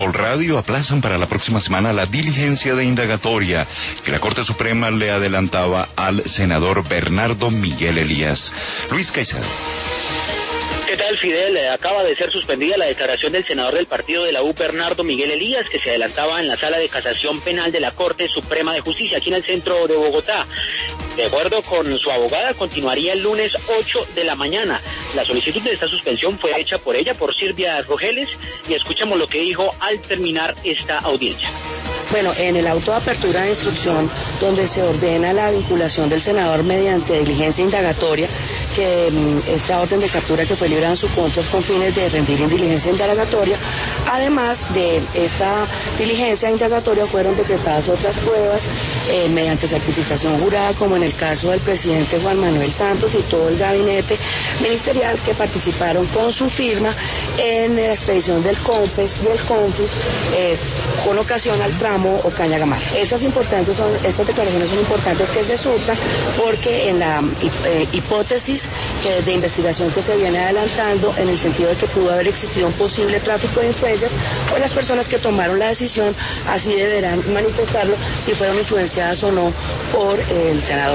Radio aplazan para la próxima semana la diligencia de indagatoria que la Corte Suprema le adelantaba al senador Bernardo Miguel Elías. Luis Caicedo. ¿Qué tal, Fidel? Acaba de ser suspendida la declaración del senador del partido de la U, Bernardo Miguel Elías, que se adelantaba en la Sala de Casación Penal de la Corte Suprema de Justicia, aquí en el centro de Bogotá. De acuerdo con su abogada, continuaría el lunes 8 de la mañana. La solicitud de esta suspensión fue hecha por ella, por Silvia Rogeles, y escuchemos lo que dijo al terminar esta audiencia. Bueno, en el auto de apertura de instrucción, donde se ordena la vinculación del senador mediante diligencia indagatoria, que esta orden de captura que fue librada en su contra es con fines de rendir en diligencia indagatoria. Además de esta diligencia indagatoria fueron decretadas otras pruebas mediante certificación jurada, como en el caso del presidente Juan Manuel Santos y todo el gabinete ministerial que participaron con su firma en la expedición del COMPES y el CONFIS con ocasión al tramo Ocaña Gamarra. Estas declaraciones son importantes que se surtan porque en la hipótesis de investigación que se viene adelantando, en el sentido de que pudo haber existido un posible tráfico de influencias, pues las personas que tomaron la decisión así deberán manifestarlo si fueron influenciadas o no por el senador.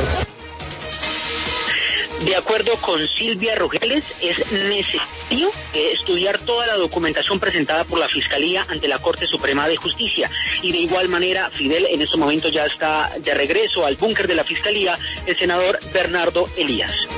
De acuerdo con Silvia Rogeles, es necesario estudiar toda la documentación presentada por la Fiscalía ante la Corte Suprema de Justicia. Y de igual manera, Fidel, en estos momentos ya está de regreso al búnker de la Fiscalía el senador Bernardo Elías.